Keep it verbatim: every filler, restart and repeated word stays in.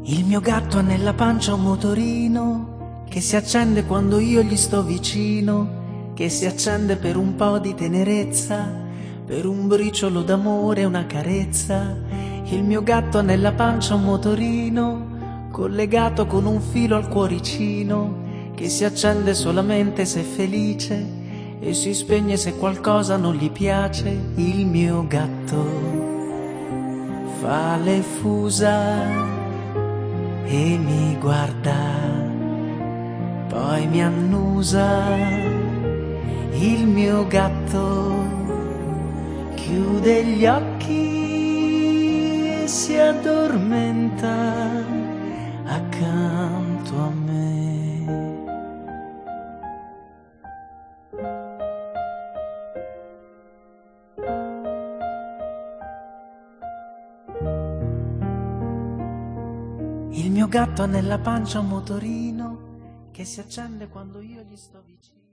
Il mio gatto ha nella pancia un motorino che si accende quando io gli sto vicino, che si accende per un po' di tenerezza, per un briciolo d'amore e una carezza. Il mio gatto ha nella pancia un motorino collegato con un filo al cuoricino, che si accende solamente se è felice e si spegne se qualcosa non gli piace. Il mio gatto fa le fusa e mi guarda, poi mi annusa. Il mio gatto chiude gli occhi e si addormenta accanto a me. Il mio gatto ha nella pancia un motorino che si accende quando io gli sto vicino.